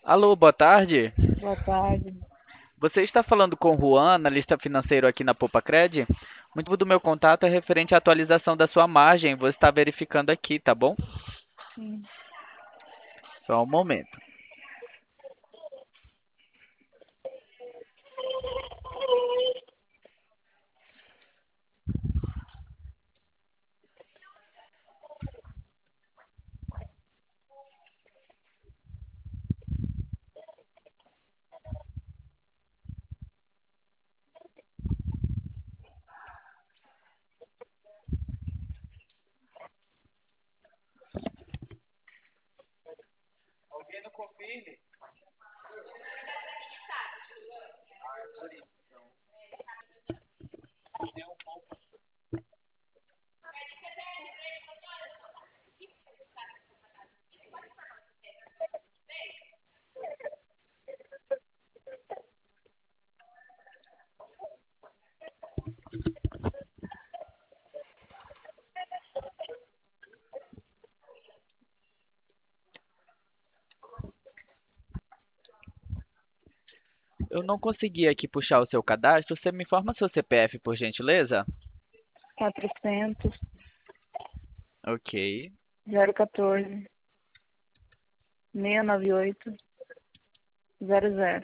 Alô, boa tarde. Boa tarde. Você está falando com o Juan, analista financeiro aqui na Popacred? O motivo do meu contato é referente à atualização da sua margem. Vou estar verificando aqui, tá bom? Sim. Só um momento. Alguém não confirme? Eu não consegui aqui puxar o seu cadastro. Você me informa seu CPF, por gentileza? 400 Ok. 014 698 00.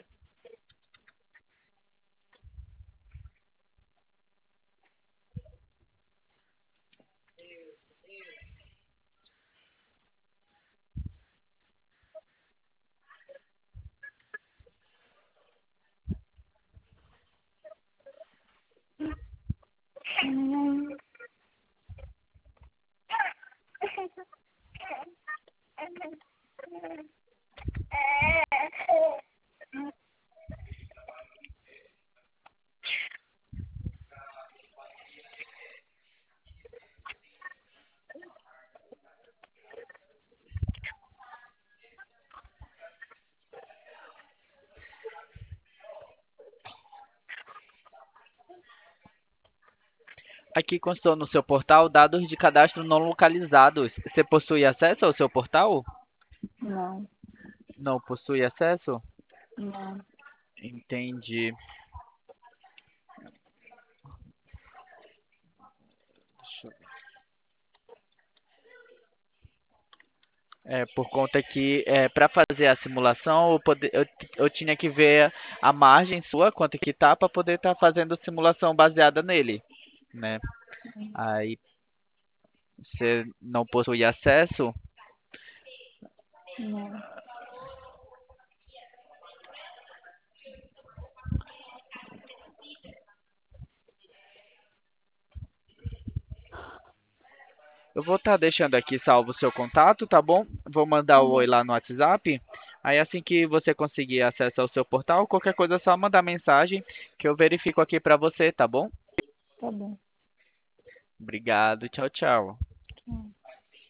Aqui constou no seu portal dados de cadastro não localizados. Você possui acesso ao seu portal? Não, Não possui acesso? não, Entendi. Deixa eu ver. Por conta que para fazer a simulação eu tinha que ver a margem sua, quanto que tá, para poder estar fazendo simulação baseada nele, né? Aí você não possui acesso. não. Eu vou estar deixando aqui salvo o seu contato, tá bom? Vou mandar Tá o oi bom, lá no WhatsApp. Aí assim que você conseguir acesso ao seu portal, qualquer coisa é só mandar mensagem que eu verifico aqui para você, tá bom? tá bom. Obrigado, tchau, tchau. Tchau.